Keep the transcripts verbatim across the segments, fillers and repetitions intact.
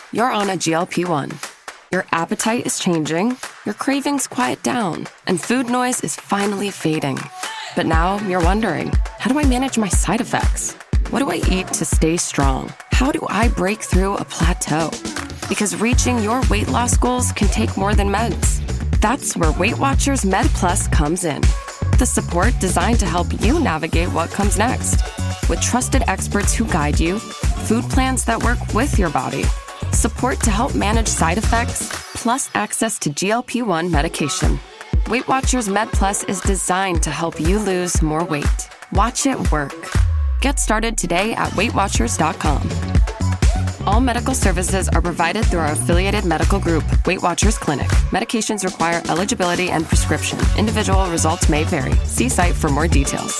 You're on a G L P one. Your appetite is changing, your cravings quiet down, and food noise is finally fading. But now you're wondering, how do I manage my side effects? What do I eat to stay strong? How do I break through a plateau? Because reaching your weight loss goals can take more than meds. That's where Weight Watchers Med Plus comes in. The support designed to help you navigate what comes next. With trusted experts who guide you, food plans that work with your body, support to help manage side effects, plus access to G L P one medication. Weight Watchers Med Plus is designed to help you lose more weight. Watch it work. Get started today at weight watchers dot com. All medical services are provided through our affiliated medical group, Weight Watchers Clinic. Medications require eligibility and prescription. Individual results may vary. See site for more details.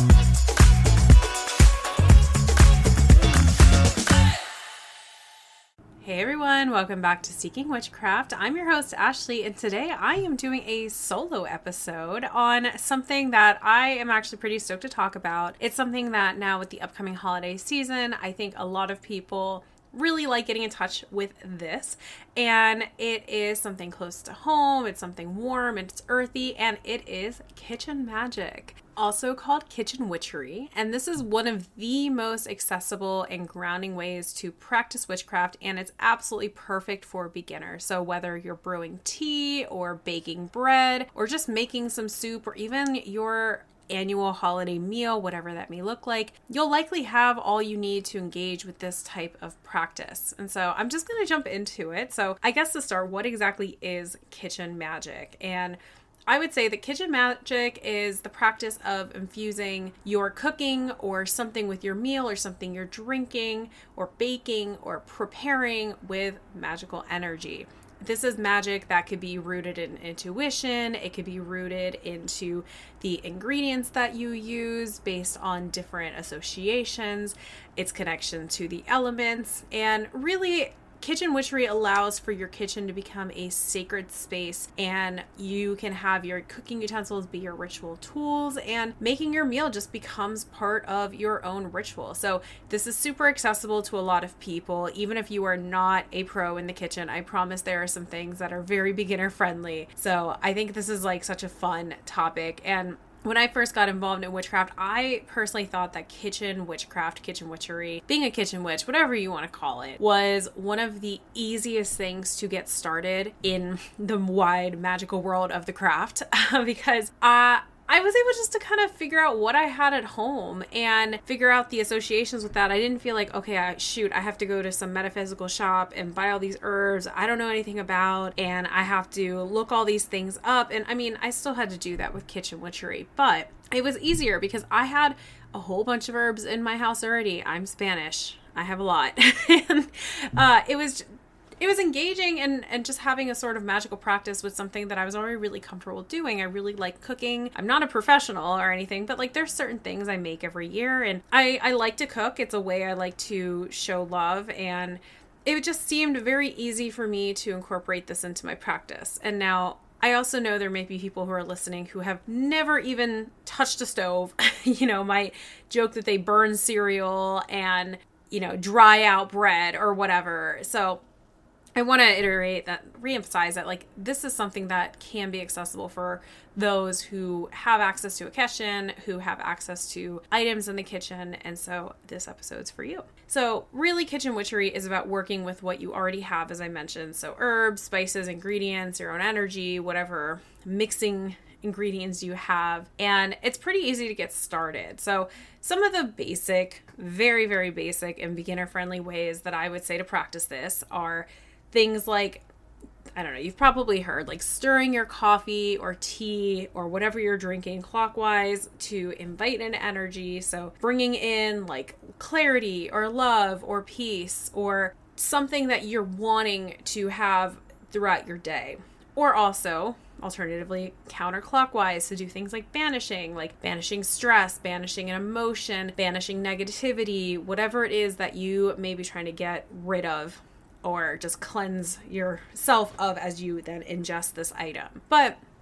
Hey everyone, welcome back to Seeking Witchcraft. I'm your host Ashley, and today I am doing a solo episode on something that I am actually pretty stoked to talk about. It's something that now with the upcoming holiday season, I think a lot of people really like getting in touch with this, and it is something close to home, it's something warm, it's earthy, and it is kitchen magic, also called kitchen witchery. And this is one of the most accessible and grounding ways to practice witchcraft, and it's absolutely perfect for beginners. So whether you're brewing tea or baking bread or just making some soup or even your annual holiday meal, whatever that may look like, you'll likely have all you need to engage with this type of practice. And so I'm just going to jump into it. So I guess to start, what exactly is kitchen magic? And I would say that kitchen magic is the practice of infusing your cooking or something with your meal or something you're drinking or baking or preparing with magical energy. This is magic that could be rooted in intuition. It could be rooted into the ingredients that you use based on different associations, its connection to the elements, and really kitchen witchery allows for your kitchen to become a sacred space, and you can have your cooking utensils be your ritual tools, and making your meal just becomes part of your own ritual. So this is super accessible to a lot of people. Even if you are not a pro in the kitchen, I promise there are some things that are very beginner friendly. So I think this is like such a fun topic. And when I first got involved in witchcraft, I personally thought that kitchen witchcraft, kitchen witchery, being a kitchen witch, whatever you want to call it, was one of the easiest things to get started in the wide magical world of the craft because I I was able just to kind of figure out what I had at home and figure out the associations with that. I didn't feel like, okay, I, shoot, I have to go to some metaphysical shop and buy all these herbs I don't know anything about, and I have to look all these things up. And I mean, I still had to do that with kitchen witchery, but it was easier because I had a whole bunch of herbs in my house already. I'm Spanish. I have a lot. and uh, it was It was engaging and, and just having a sort of magical practice with something that I was already really comfortable doing. I really like cooking. I'm not a professional or anything, but like there's certain things I make every year, and I, I like to cook. It's a way I like to show love, and it just seemed very easy for me to incorporate this into my practice. And now I also know there may be people who are listening who have never even touched a stove, you know, might joke that they burn cereal and, you know, dry out bread or whatever. So I want to iterate that, reemphasize that, like, this is something that can be accessible for those who have access to a kitchen, who have access to items in the kitchen, and so this episode's for you. So really, kitchen witchery is about working with what you already have, as I mentioned. So herbs, spices, ingredients, your own energy, whatever mixing ingredients you have, and it's pretty easy to get started. So some of the basic, very, very basic and beginner-friendly ways that I would say to practice this are things like, I don't know, you've probably heard, like stirring your coffee or tea or whatever you're drinking clockwise to invite in energy. So bringing in like clarity or love or peace or something that you're wanting to have throughout your day. Or also, alternatively, counterclockwise to do things like banishing, like banishing stress, banishing an emotion, banishing negativity, whatever it is that you may be trying to get rid of or just cleanse yourself of as you then ingest this item. But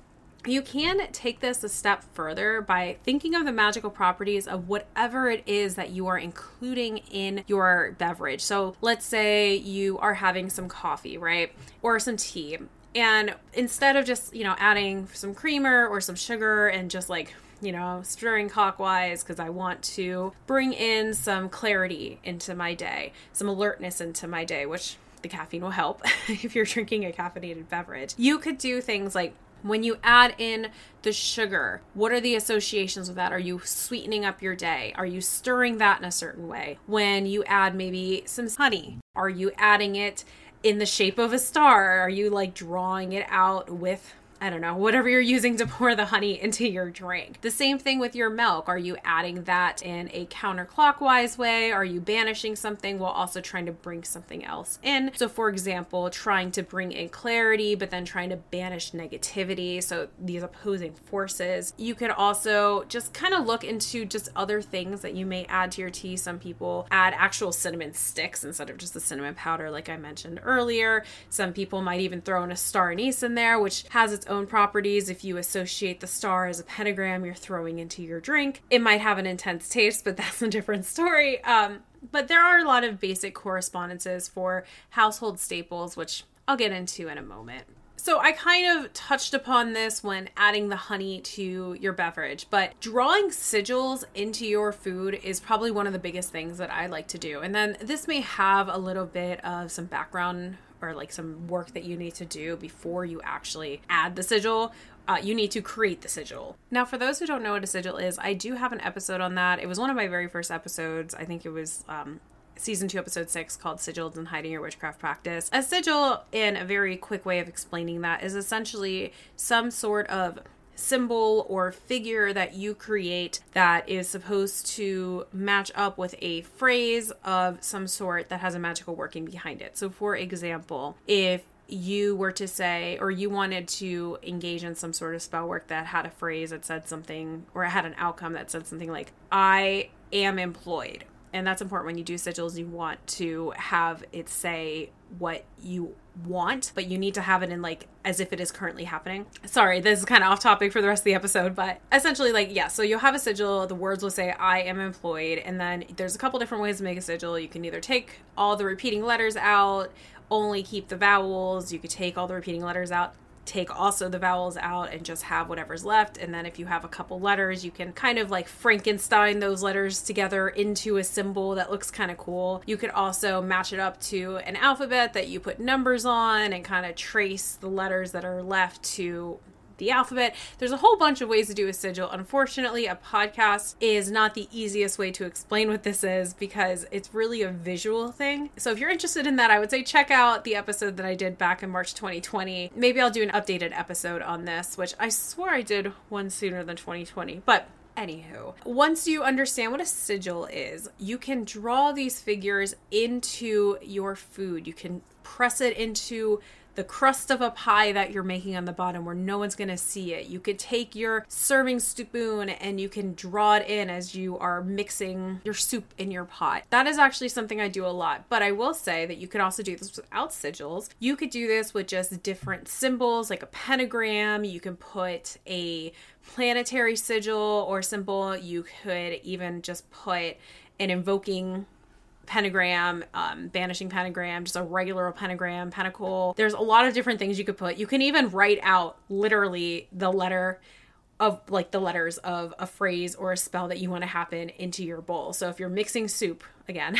You can take this a step further by thinking of the magical properties of whatever it is that you are including in your beverage. So let's say you are having some coffee, right? Or some tea. And instead of just, you know, adding some creamer or some sugar and just like, you know, stirring clockwise because I want to bring in some clarity into my day, some alertness into my day, which the caffeine will help if you're drinking a caffeinated beverage. You could do things like, when you add in the sugar, what are the associations with that? Are you sweetening up your day? Are you stirring that in a certain way? When you add maybe some honey, are you adding it in the shape of a star? Are you like drawing it out with, I don't know, whatever you're using to pour the honey into your drink? The same thing with your milk. Are you adding that in a counterclockwise way? Are you banishing something while also trying to bring something else in? So for example, trying to bring in clarity, but then trying to banish negativity. So these opposing forces. You could also just kind of look into just other things that you may add to your tea. Some people add actual cinnamon sticks instead of just the cinnamon powder, like I mentioned earlier. Some people might even throw in a star anise in there, which has its own properties. If you associate the star as a pentagram you're throwing into your drink, it might have an intense taste, but that's a different story. Um, but there are a lot of basic correspondences for household staples, which I'll get into in a moment. So I kind of touched upon this when adding the honey to your beverage, but drawing sigils into your food is probably one of the biggest things that I like to do. And then this may have a little bit of some background or like some work that you need to do before you actually add the sigil. Uh, you need to create the sigil. Now, for those who don't know what a sigil is, I do have an episode on that. It was one of my very first episodes. I think it was um, season two, episode six, called Sigils and Hiding Your Witchcraft Practice. A sigil, in a very quick way of explaining that, is essentially some sort of symbol or figure that you create that is supposed to match up with a phrase of some sort that has a magical working behind it. So for example, if you were to say, or you wanted to engage in some sort of spell work that had a phrase that said something, or it had an outcome that said something like, I am employed. And that's important when you do sigils. You want to have it say what you want, but you need to have it in like as if it is currently happening. Sorry, this is kind of off topic for the rest of the episode, but essentially like, yeah, so you'll have a sigil, the words will say, I am employed. And then there's a couple different ways to make a sigil. You can either take all the repeating letters out, only keep the vowels. You could take all the repeating letters out, take also the vowels out, and just have whatever's left. And then if you have a couple letters, you can kind of like Frankenstein those letters together into a symbol that looks kind of cool. You could also match it up to an alphabet that you put numbers on and kind of trace the letters that are left to the alphabet. There's a whole bunch of ways to do a sigil. Unfortunately, a podcast is not the easiest way to explain what this is because it's really a visual thing. So if you're interested in that, I would say check out the episode that I did back in March twenty twenty. Maybe I'll do an updated episode on this, which I swore I did one sooner than twenty twenty, but anywho, once you understand what a sigil is, you can draw these figures into your food. You can press it into the crust of a pie that you're making on the bottom where no one's going to see it. You could take your serving spoon and you can draw it in as you are mixing your soup in your pot. That is actually something I do a lot, but I will say that you could also do this without sigils. You could do this with just different symbols like a pentagram. You can put a planetary sigil or symbol. You could even just put an invoking pentagram, um, banishing pentagram, just a regular pentagram, pentacle. There's a lot of different things you could put. You can even write out literally the letter of like the letters of a phrase or a spell that you want to happen into your bowl. So if you're mixing soup, again,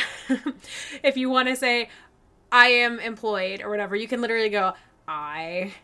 if you want to say, I am employed or whatever, you can literally go, I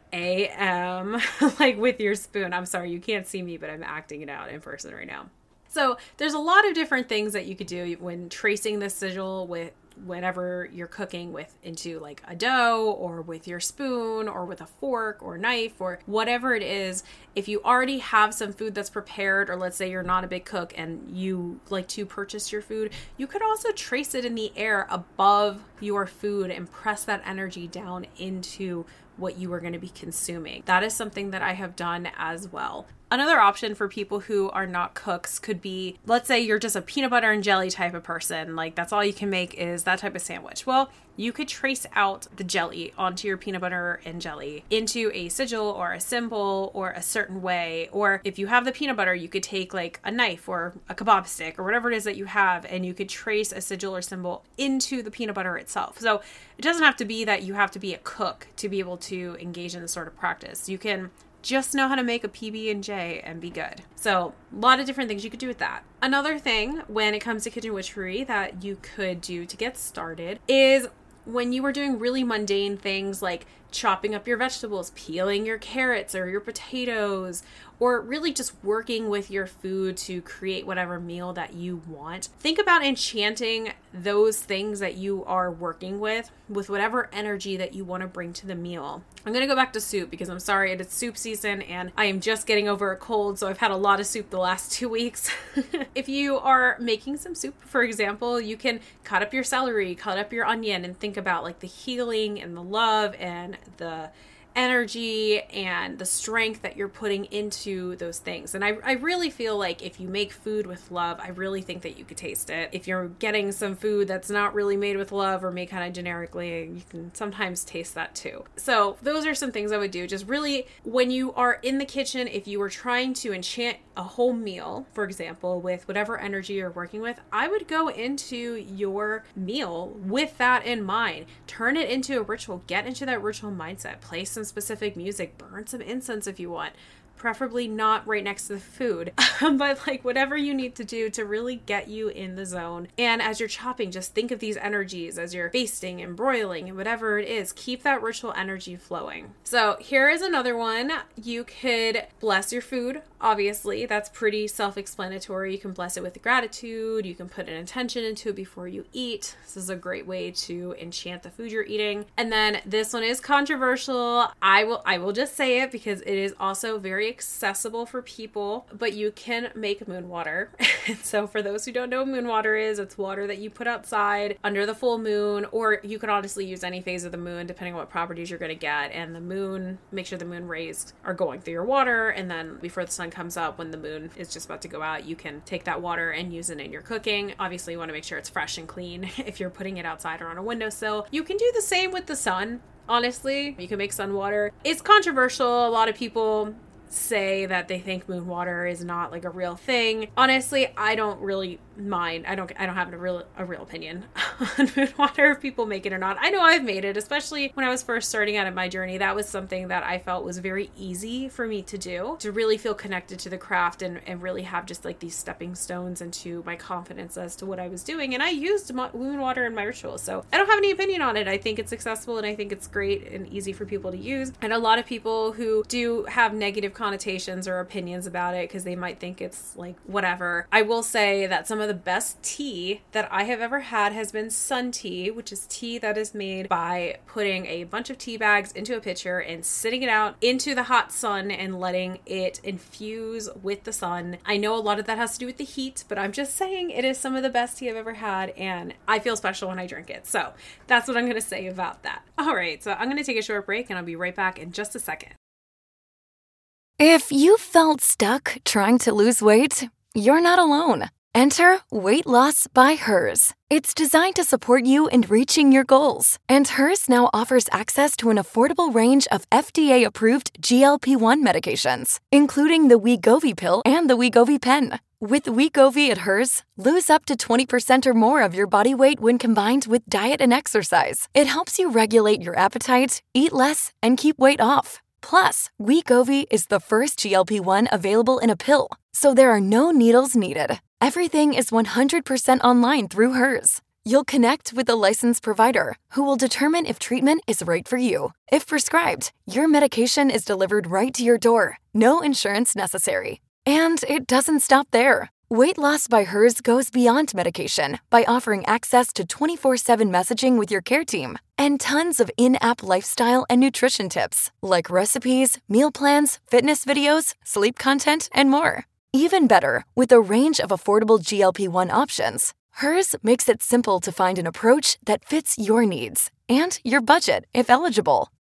am, like with your spoon. I'm sorry, you can't see me, but I'm acting it out in person right now. So there's a lot of different things that you could do when tracing the sigil with whenever you're cooking with into like a dough or with your spoon or with a fork or knife or whatever it is. If you already have some food that's prepared, or let's say you're not a big cook and you like to purchase your food, you could also trace it in the air above your food and press that energy down into what you are going to be consuming. That is something that I have done as well. Another option for people who are not cooks could be, let's say you're just a peanut butter and jelly type of person. Like that's all you can make is that type of sandwich. Well, you could trace out the jelly onto your peanut butter and jelly into a sigil or a symbol or a certain way. Or if you have the peanut butter, you could take like a knife or a kebab stick or whatever it is that you have, and you could trace a sigil or symbol into the peanut butter itself. So it doesn't have to be that you have to be a cook to be able to engage in this sort of practice. You can just know how to make a P B and J and be good. So a lot of different things you could do with that. Another thing when it comes to kitchen witchery that you could do to get started is when you were doing really mundane things like chopping up your vegetables, peeling your carrots or your potatoes, or really just working with your food to create whatever meal that you want. Think about enchanting those things that you are working with with whatever energy that you want to bring to the meal. I'm going to go back to soup because I'm sorry, it is soup season and I am just getting over a cold, so I've had a lot of soup the last two weeks. If you are making some soup, for example, you can cut up your celery, cut up your onion, and think about like the healing and the love and the energy and the strength that you're putting into those things. And I, I really feel like if you make food with love, I really think that you could taste it. If you're getting some food that's not really made with love or made kind of generically, you can sometimes taste that too. So those are some things I would do. Just really, when you are in the kitchen, if you were trying to enchant a whole meal, for example, with whatever energy you're working with, I would go into your meal with that in mind. Turn it into a ritual. Get into that ritual mindset. Play some specific music. Burn some incense if you want. Preferably not right next to the food, but like whatever you need to do to really get you in the zone. And as you're chopping, just think of these energies as you're basting and broiling and whatever it is. Keep that ritual energy flowing. So here is another one. You could bless your food. Obviously, that's pretty self-explanatory. You can bless it with gratitude. You can put an intention into it before you eat. This is a great way to enchant the food you're eating. And then this one is controversial. I will I will just say it because it is also very accessible for people, but you can make moon water. And so for those who don't know what moon water is, it's water that you put outside under the full moon, or you can honestly use any phase of the moon depending on what properties you're going to get. And the moon, make sure the moon rays are going through your water, and then before the sun comes up, when the moon is just about to go out, you can take that water and use it in your cooking. Obviously you want to make sure it's fresh and clean if you're putting it outside or on a windowsill. You can do the same with the sun. Honestly, you can make sun water. It's controversial. A lot of people say that they think moon water is not like a real thing. Honestly, I don't really mind. I don't I don't have a real a real opinion on moon water, if people make it or not. I know I've made it, especially when I was first starting out in my journey. That was something that I felt was very easy for me to do, to really feel connected to the craft and, and really have just like these stepping stones into my confidence as to what I was doing. And I used moon water in my rituals, so I don't have any opinion on it. I think it's accessible and I think it's great and easy for people to use. And a lot of people who do have negative connotations or opinions about it because they might think it's like whatever. I will say that some of the best tea that I have ever had has been sun tea, which is tea that is made by putting a bunch of tea bags into a pitcher and sitting it out into the hot sun and letting it infuse with the sun. I know a lot of that has to do with the heat, but I'm just saying it is some of the best tea I've ever had, and I feel special when I drink it. So that's what I'm going to say about that. All right, so I'm going to take a short break and I'll be right back in just a second. If you felt stuck trying to lose weight, you're not alone. Enter Weight Loss by Hers. It's designed to support you in reaching your goals. And Hers now offers access to an affordable range of F D A-approved G L P one medications, including the Wegovy pill and the Wegovy pen. With Wegovy at Hers, lose up to twenty percent or more of your body weight when combined with diet and exercise. It helps you regulate your appetite, eat less, and keep weight off. Plus, Wegovy is the first G L P one available in a pill, so there are no needles needed. Everything is one hundred percent online through Hers. You'll connect with a licensed provider who will determine if treatment is right for you. If prescribed, your medication is delivered right to your door. No insurance necessary. And it doesn't stop there. Weight Loss by Hers goes beyond medication by offering access to twenty-four seven messaging with your care team and tons of in-app lifestyle and nutrition tips like recipes, meal plans, fitness videos, sleep content, and more. Even better, with a range of affordable G L P one options, Hers makes it simple to find an approach that fits your needs and your budget if eligible.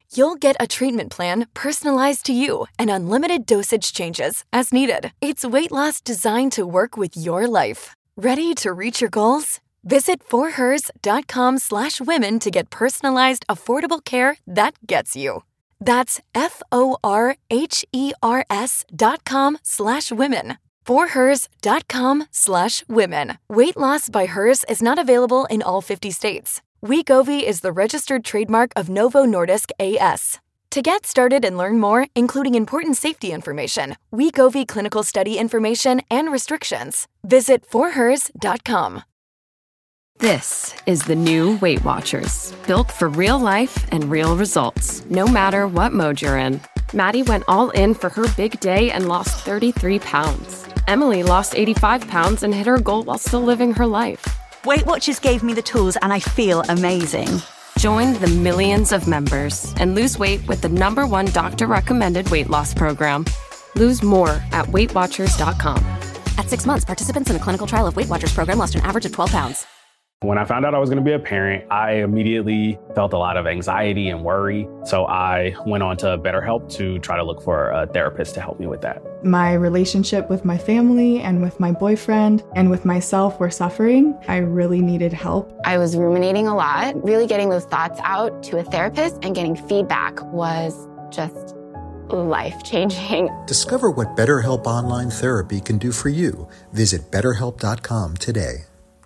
You'll get a treatment plan personalized to you and unlimited dosage changes as needed. It's weight loss designed to work with your life. Ready to reach your goals? Visit forhers.com slash women to get personalized, affordable care that gets you. That's F-O-R-H-E-R-S dot com slash women. forhers.com slash women. Weight loss by Hers is not available in all fifty states. Wegovy is the registered trademark of Novo Nordisk A S. To get started and learn more, including important safety information, Wegovy clinical study information, and restrictions, visit forhers dot com. This is the new Weight Watchers, built for real life and real results, no matter what mode you're in. Maddie went all in for her big day and lost thirty-three pounds. Emily lost eighty-five pounds and hit her goal while still living her life. Weight Watchers gave me the tools and I feel amazing. Join the millions of members and lose weight with the number one doctor-recommended weight loss program. Lose more at weight watchers dot com. At six months, participants in a clinical trial of Weight Watchers program lost an average of twelve pounds. When I found out I was going to be a parent, I immediately felt a lot of anxiety and worry. So I went on to BetterHelp to try to look for a therapist to help me with that. My relationship with my family and with my boyfriend and with myself were suffering. I really needed help. I was ruminating a lot. Really getting those thoughts out to a therapist and getting feedback was just life-changing. Discover what BetterHelp Online Therapy can do for you. Visit better help dot com today.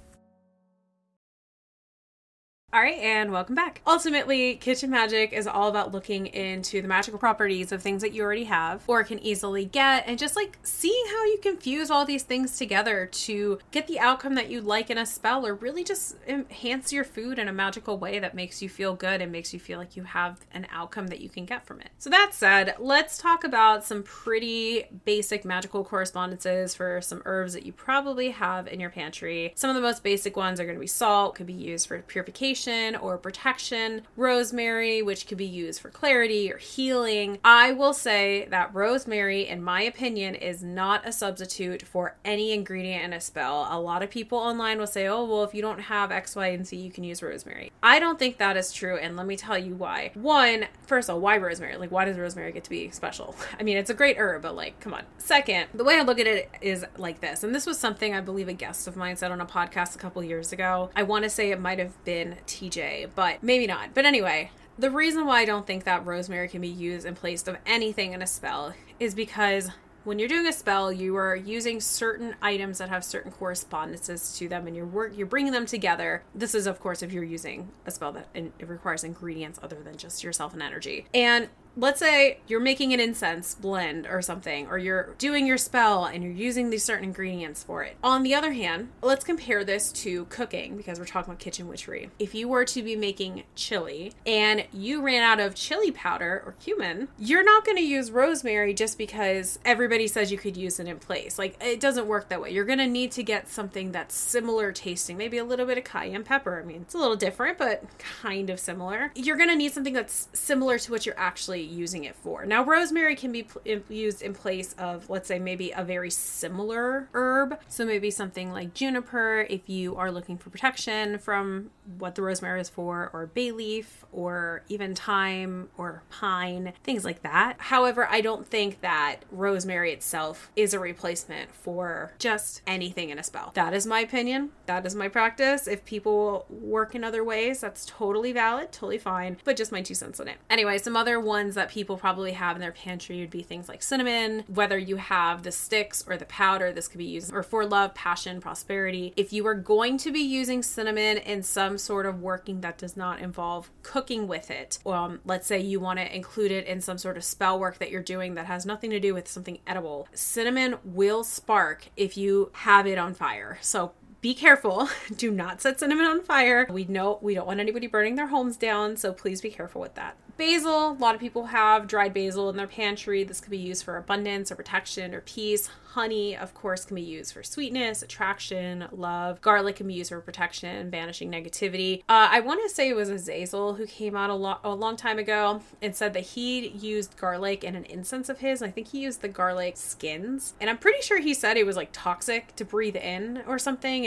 All right, and welcome back. Ultimately, Kitchen Magic is all about looking into the magical properties of things that you already have or can easily get, and just like seeing how you can fuse all these things together to get the outcome that you like in a spell, or really just enhance your food in a magical way that makes you feel good and makes you feel like you have an outcome that you can get from it. So that said, let's talk about some pretty basic magical correspondences for some herbs that you probably have in your pantry. Some of the most basic ones are going to be salt, could be used for purification or protection, rosemary, which could be used for clarity or healing. I will say that rosemary, in my opinion, is not a substitute for any ingredient in a spell. A lot of people online will say, oh, well, if you don't have X, Y, and Z, you can use rosemary. I don't think that is true, and let me tell you why. One, first of all, why rosemary? Like, why does rosemary get to be special? I mean, it's a great herb, but like, come on. Second, the way I look at it is like this, and this was something I believe a guest of mine said on a podcast a couple years ago. I want to say it might have been T J, but maybe not. But anyway, the reason why I don't think that rosemary can be used in place of anything in a spell is because when you're doing a spell, you are using certain items that have certain correspondences to them, and you're work you're bringing them together. This is, of course, if you're using a spell that it requires ingredients other than just yourself and energy. And let's say you're making an incense blend or something, or you're doing your spell and you're using these certain ingredients for it. On the other hand, let's compare this to cooking, because we're talking about kitchen witchery. If you were to be making chili and you ran out of chili powder or cumin, you're not going to use rosemary just because everybody says you could use it in place. Like, it doesn't work that way. You're going to need to get something that's similar tasting, maybe a little bit of cayenne pepper. I mean, it's a little different, but kind of similar. You're going to need something that's similar to what you're actually using it for. Now, rosemary can be pl- used in place of, let's say, maybe a very similar herb. So maybe something like juniper if you are looking for protection from what the rosemary is for, or bay leaf, or even thyme or pine, things like that. However, I don't think that rosemary itself is a replacement for just anything in a spell. That is my opinion. That is my practice. If people work in other ways, that's totally valid, totally fine, but just my two cents on it. Anyway, some other ones that people probably have in their pantry would be things like cinnamon. Whether you have the sticks or the powder, this could be used or for love, passion, prosperity. If you are going to be using cinnamon in some sort of working that does not involve cooking with it, um, let's say you want to include it in some sort of spell work that you're doing that has nothing to do with something edible, cinnamon will spark if you have it on fire. So be careful. Do not set cinnamon on fire. We know we don't want anybody burning their homes down, so please be careful with that. Basil, a lot of people have dried basil in their pantry. This could be used for abundance or protection or peace. Honey, of course, can be used for sweetness, attraction, love. Garlic can be used for protection, banishing negativity. Uh, I want to say it was Azazel who came out a, lo- a long time ago and said that he used garlic in an incense of his. I think he used the garlic skins. And I'm pretty sure he said it was like toxic to breathe in or something. And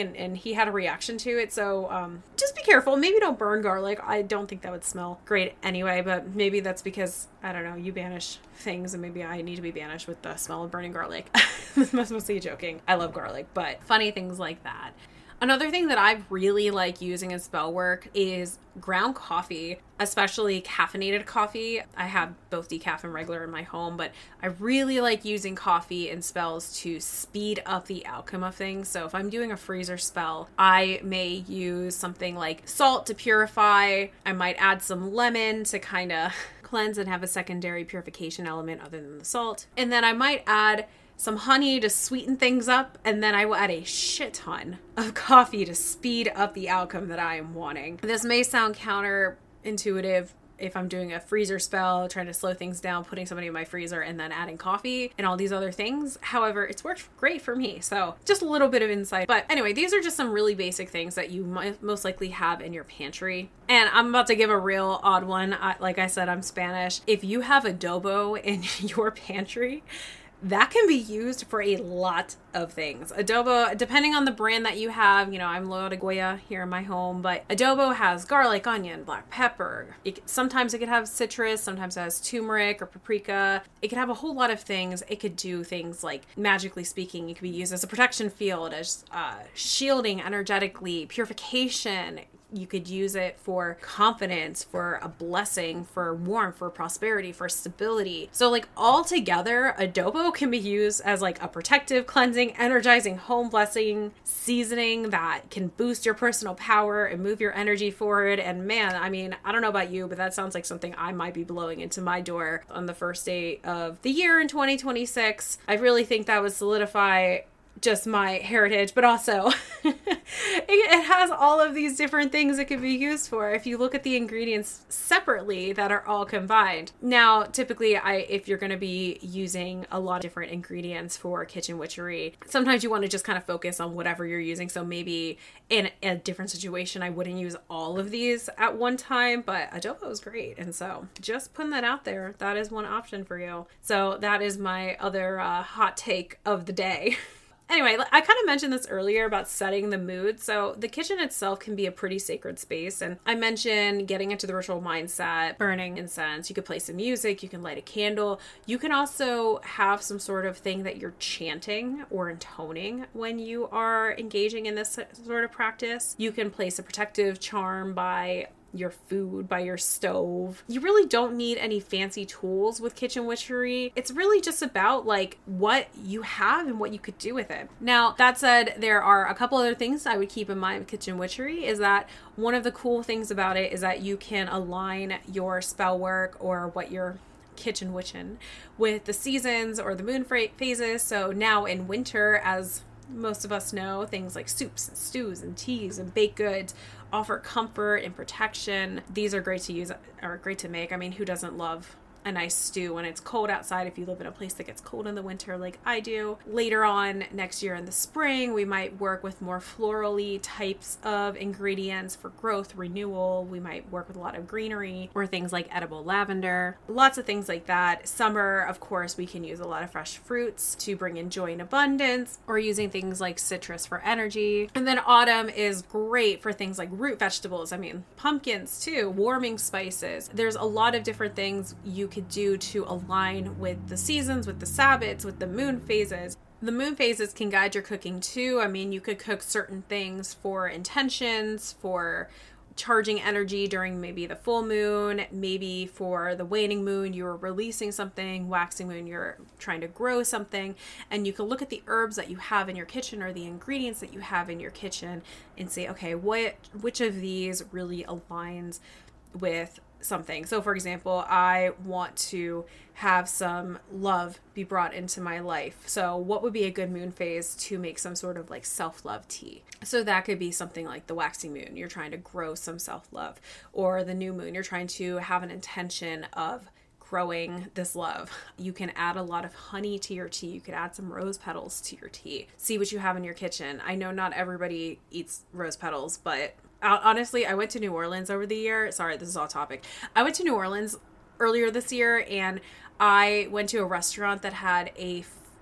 and, and he had a reaction to it. So um, just be careful. Maybe don't burn garlic. I don't think that would smell great anyway, but maybe that's because, I don't know, you banish things and maybe I need to be banished with the smell of burning garlic. This must mostly joking. I love garlic, but funny things like that. Another thing that I really like using in spell work is ground coffee, especially caffeinated coffee. I have both decaf and regular in my home, but I really like using coffee in spells to speed up the outcome of things. So if I'm doing a freezer spell, I may use something like salt to purify. I might add some lemon to kind of cleanse and have a secondary purification element other than the salt. And then I might add some honey to sweeten things up, and then I will add a shit ton of coffee to speed up the outcome that I am wanting. This may sound counterintuitive if I'm doing a freezer spell, trying to slow things down, putting somebody in my freezer, and then adding coffee and all these other things. However, it's worked great for me. So just a little bit of insight. But anyway, these are just some really basic things that you might most likely have in your pantry. And I'm about to give a real odd one. I, like I said, I'm Spanish. If you have adobo in your pantry, that can be used for a lot of things. Adobo, depending on the brand that you have, you know, I'm loyal to Goya here in my home, but adobo has garlic, onion, black pepper. It, sometimes it could have citrus, sometimes it has turmeric or paprika. It could have a whole lot of things. It could do things like, magically speaking, it could be used as a protection field, as uh, shielding energetically, purification. You could use it for confidence, for a blessing, for warmth, for prosperity, for stability. So like all together, adobo can be used as like a protective, cleansing, energizing, home blessing, seasoning that can boost your personal power and move your energy forward. And man, I mean, I don't know about you, but that sounds like something I might be blowing into my door on the first day of the year in twenty twenty-six. I really think that would solidify just my heritage, but also it, it has all of these different things it could be used for if you look at the ingredients separately that are all combined. Now, typically, I if you're going to be using a lot of different ingredients for kitchen witchery, sometimes you want to just kind of focus on whatever you're using. So maybe in a different situation, I wouldn't use all of these at one time, but adobo is great. And so just putting that out there, that is one option for you. So that is my other uh, hot take of the day. Anyway, I kind of mentioned this earlier about setting the mood. So the kitchen itself can be a pretty sacred space. And I mentioned getting into the ritual mindset, burning incense. You could play some music. You can light a candle. You can also have some sort of thing that you're chanting or intoning when you are engaging in this sort of practice. You can place a protective charm by your food, by your stove. You really don't need any fancy tools with kitchen witchery. It's really just about like what you have and what you could do with it. Now, that said, there are a couple other things I would keep in mind with kitchen witchery is that one of the cool things about it is that you can align your spell work or what you're kitchen witching with the seasons or the moon phases. So now in winter, as most of us know, things like soups and stews and teas and baked goods offer comfort and protection. These are great to use, or great to make. I mean, who doesn't love a nice stew when it's cold outside if you live in a place that gets cold in the winter like I do. Later on next year in the spring, we might work with more florally types of ingredients for growth, renewal. We might work with a lot of greenery or things like edible lavender. Lots of things like that. Summer, of course, we can use a lot of fresh fruits to bring in joy and abundance, or using things like citrus for energy. And then autumn is great for things like root vegetables. I mean, pumpkins too, warming spices. There's a lot of different things you can could do to align with the seasons, with the Sabbats, with the moon phases. The moon phases can guide your cooking too. I mean, you could cook certain things for intentions, for charging energy during maybe the full moon, maybe for the waning moon, you're releasing something, waxing moon, you're trying to grow something. And you can look at the herbs that you have in your kitchen or the ingredients that you have in your kitchen and say, okay, what, which of these really aligns with something. So for example, I want to have some love be brought into my life. So what would be a good moon phase to make some sort of like self-love tea? So that could be something like the waxing moon. You're trying to grow some self-love, or the new moon. You're trying to have an intention of growing this love. You can add a lot of honey to your tea. You could add some rose petals to your tea. See what you have in your kitchen. I know not everybody eats rose petals, but honestly, I went to New Orleans over the year. Sorry, this is off topic. I went to New Orleans earlier this year, and I went to a restaurant that had a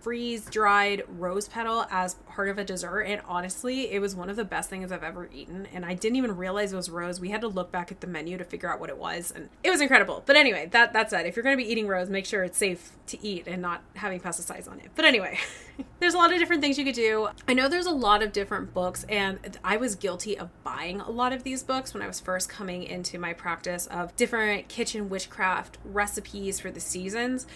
freeze-dried rose petal as part of a dessert, and honestly, it was one of the best things I've ever eaten, and I didn't even realize it was rose. We had to look back at the menu to figure out what it was, and it was incredible. But anyway, that that's it. If you're going to be eating rose, make sure it's safe to eat and not having pesticides on it. But anyway, there's a lot of different things you could do. I know there's a lot of different books, and I was guilty of buying a lot of these books when I was first coming into my practice of different kitchen witchcraft recipes for the seasons.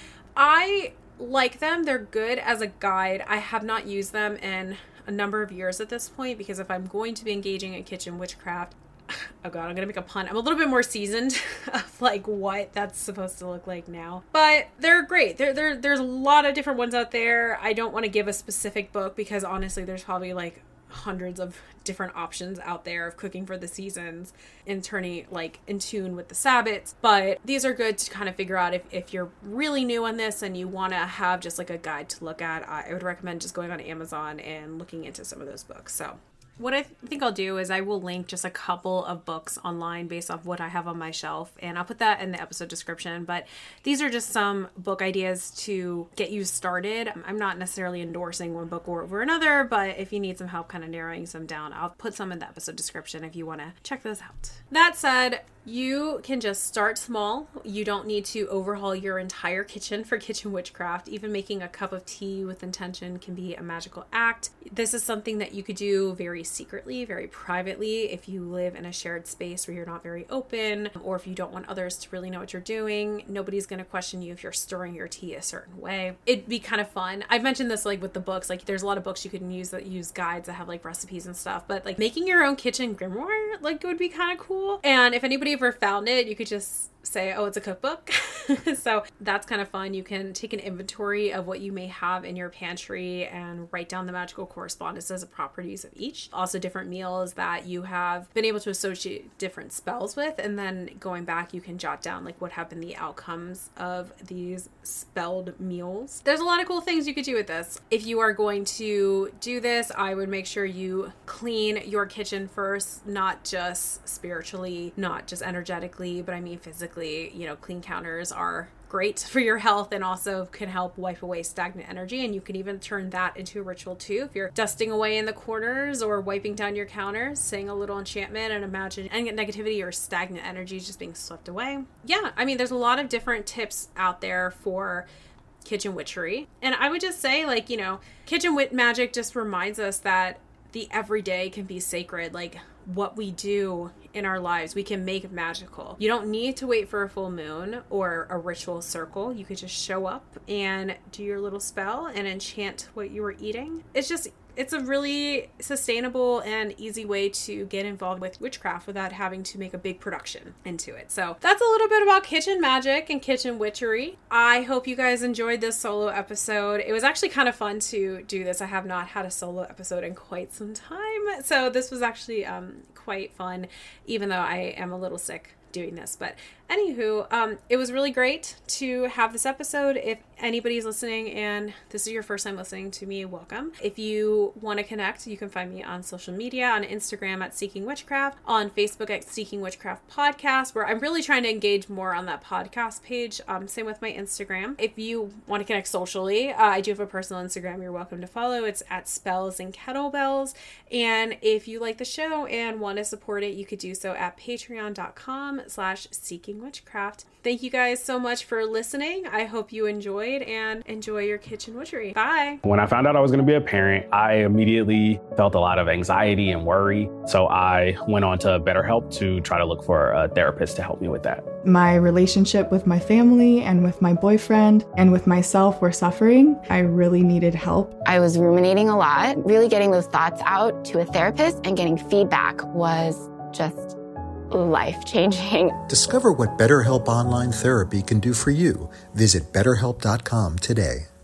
I like them. They're good as a guide. I have not used them in a number of years at this point, because if I'm going to be engaging in kitchen witchcraft, oh god, I'm gonna make a pun. I'm a little bit more seasoned of like what that's supposed to look like now. But they're great. There, there, there's a lot of different ones out there. I don't want to give a specific book because honestly, there's probably like hundreds of different options out there of cooking for the seasons and turning like in tune with the Sabbats. But these are good to kind of figure out if, if you're really new on this and you want to have just like a guide to look at. I would recommend just going on Amazon and looking into some of those books. So what I th- think I'll do is I will link just a couple of books online based off what I have on my shelf, and I'll put that in the episode description. But these are just some book ideas to get you started. I'm not necessarily endorsing one book over another, but if you need some help kind of narrowing some down, I'll put some in the episode description if you want to check those out. That said, you can just start small. You don't need to overhaul your entire kitchen for kitchen witchcraft. Even making a cup of tea with intention can be a magical act. This is something that you could do very secretly, very privately, if you live in a shared space where you're not very open, or if you don't want others to really know what you're doing. Nobody's going to question you if you're stirring your tea a certain way. It'd be kind of fun. I've mentioned this like with the books, like there's a lot of books you can use that use guides that have like recipes and stuff, but like making your own kitchen grimoire like would be kind of cool. And if anybody ever found it, you could just say, oh, it's a cookbook. So that's kind of fun. You can take an inventory of what you may have in your pantry and write down the magical correspondences of properties of each. Also different meals that you have been able to associate different spells with. And then going back, you can jot down like what have been the outcomes of these spelled meals. There's a lot of cool things you could do with this. If you are going to do this, I would make sure you clean your kitchen first, not just spiritually, not just energetically, but I mean physically. You know, clean counters are great for your health and also can help wipe away stagnant energy. And you can even turn that into a ritual too. If you're dusting away in the corners or wiping down your counters, saying a little enchantment and imagine any negativity or stagnant energy just being swept away. Yeah, I mean, there's a lot of different tips out there for kitchen witchery. And I would just say, like, you know, kitchen wit magic just reminds us that the everyday can be sacred. Like what we do in our lives, we can make magical. You don't need to wait for a full moon or a ritual circle. You could just show up and do your little spell and enchant what you were eating. It's just, it's a really sustainable and easy way to get involved with witchcraft without having to make a big production into it. So that's a little bit about kitchen magic and kitchen witchery. I hope you guys enjoyed this solo episode. It was actually kind of fun to do this. I have not had a solo episode in quite some time. So this was actually um, quite fun, even though I am a little sick doing this. But anywho, um, it was really great to have this episode. If anybody's listening and this is your first time listening to me, welcome. If you want to connect, you can find me on social media, on Instagram at Seeking Witchcraft, on Facebook at Seeking Witchcraft Podcast, where I'm really trying to engage more on that podcast page. Um, same with my Instagram. If you want to connect socially, uh, I do have a personal Instagram you're welcome to follow. It's at Spells and Kettlebells. And if you like the show and want to support it, you could do so at patreon.com slash Seeking Witchcraft. Thank you guys so much for listening. I hope you enjoyed and enjoy your kitchen witchery. Bye. When I found out I was going to be a parent, I immediately felt a lot of anxiety and worry. So I went on to BetterHelp to try to look for a therapist to help me with that. My relationship with my family and with my boyfriend and with myself were suffering. I really needed help. I was ruminating a lot. Really getting those thoughts out to a therapist and getting feedback was just life-changing. Discover what BetterHelp Online Therapy can do for you. Visit better help dot com today.